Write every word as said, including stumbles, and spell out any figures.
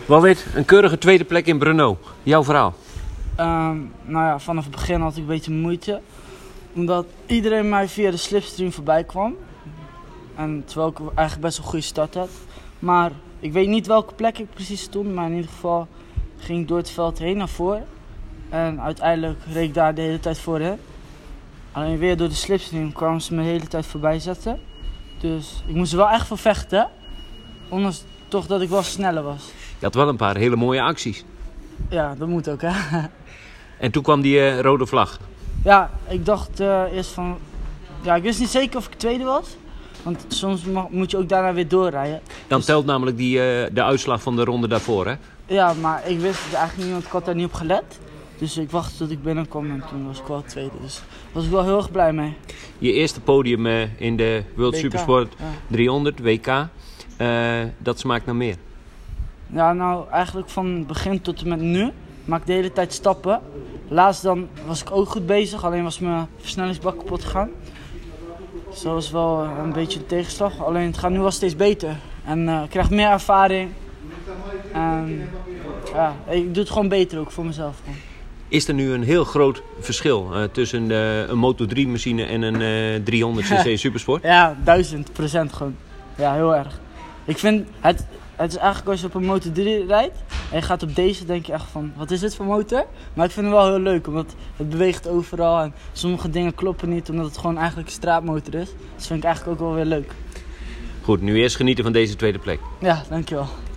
Walid, een keurige tweede plek in Brno. Jouw verhaal? Um, nou ja, vanaf het begin had ik een beetje moeite. Omdat iedereen mij via de slipstream voorbij kwam. En terwijl ik eigenlijk best wel een goede start had. Maar ik weet niet welke plek ik precies stond. Maar in ieder geval ging ik door het veld heen naar voren. En uiteindelijk reed ik daar de hele tijd voor hen. Alleen weer door de slipstream kwamen ze me de hele tijd voorbij zetten. Dus ik moest er wel echt voor vechten. Ondanks toch dat ik wel sneller was. Je had wel een paar hele mooie acties. Ja, dat moet ook, hè. En toen kwam die uh, rode vlag. Ja, ik dacht uh, eerst van... Ja, ik wist niet zeker of ik tweede was. Want soms mag, moet je ook daarna weer doorrijden. Dan dus... telt namelijk die, uh, de uitslag van de ronde daarvoor, hè? Ja, maar ik wist het eigenlijk niet, want ik had daar niet op gelet. Dus ik wachtte tot ik binnenkwam en toen was ik wel tweede. Dus daar was ik wel heel erg blij mee. Je eerste podium uh, in de World W K, Supersport ja. driehonderd, W K. Uh, dat smaakt naar meer. Ja, nou eigenlijk van begin tot en met nu maak ik de hele tijd stappen. Laatst dan was ik ook goed bezig, alleen was mijn versnellingsbak kapot gegaan. Dus dat was wel een beetje een tegenslag. Alleen het gaat nu wel steeds beter. En uh, ik krijg meer ervaring. En ja, ik doe het gewoon beter ook voor mezelf. Gewoon. Is er nu een heel groot verschil uh, tussen uh, een Moto drie machine en een uh, driehonderd cc Supersport? Ja, duizend procent gewoon. Ja, heel erg. Ik vind het, het is eigenlijk als je op een Moto drie rijdt en je gaat op deze, denk je echt van, wat is dit voor motor? Maar ik vind het wel heel leuk, omdat het beweegt overal en sommige dingen kloppen niet, omdat het gewoon eigenlijk een straatmotor is. Dus vind ik eigenlijk ook wel weer leuk. Goed, nu eerst genieten van deze tweede plek. Ja, dankjewel.